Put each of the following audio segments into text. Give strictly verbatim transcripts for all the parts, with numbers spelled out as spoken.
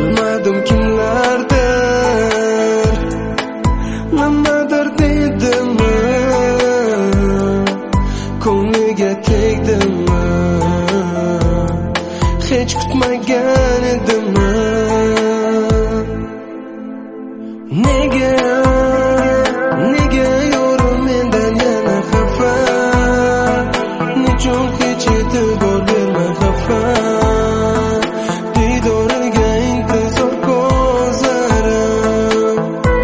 bilmadim kimlardir, nimadir deydimmi, ko'ngliga tegdimmi, hech kutmagan edimmi. Nega, nega yorim mendan yana xafa, nechun hech e'tibor bermay xafa, diydoriga intizor ko'zlarim.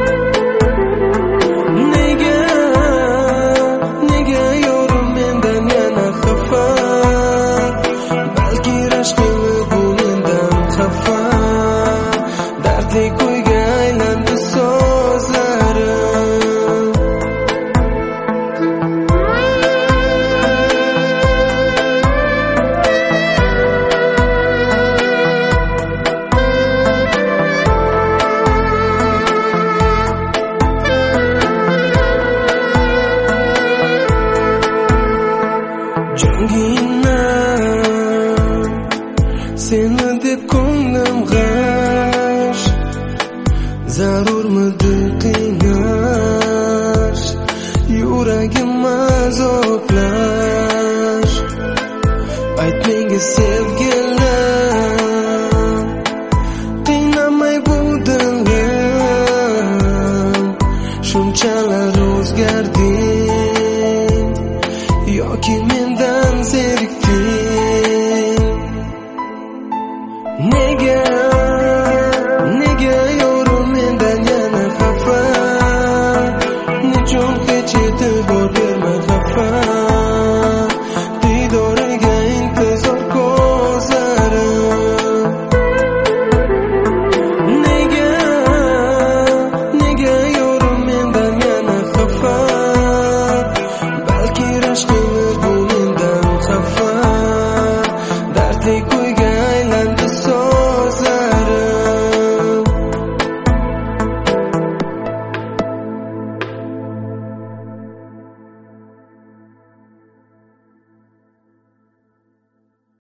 Nega, nega yorim mendan yana xafa, balki rashk qilib bu mendan xafa, dardli kuyga aylandi so'zlarim. Jangina seni deb ko'nglim g'ash, zarurmidi qiynash, yuragim azoblash. Ayt menga sevgilim,